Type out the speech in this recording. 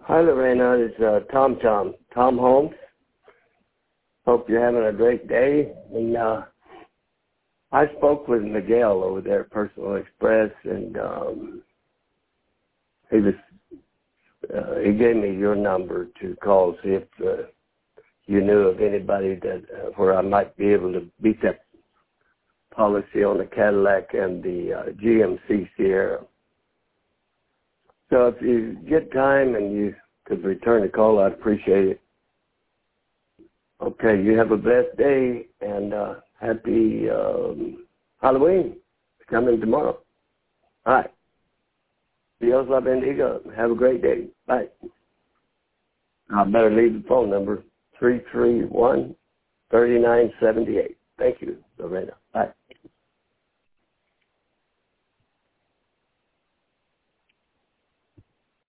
Hi, Lorena. It's Tom Holmes. Hope you're having a great day. And I spoke with Miguel over there at Personal Express, and he gave me your number to call, see if you knew of anybody that where I might be able to beat that policy on the Cadillac and the GMC Sierra. So if you get time and you could return the call, I'd appreciate it. Okay, you have a blessed day, and happy Halloween. It's coming tomorrow. All right. Dios la bendiga. Have a great day. Bye. I better leave the phone number, 331-3978. Thank you, Lorena.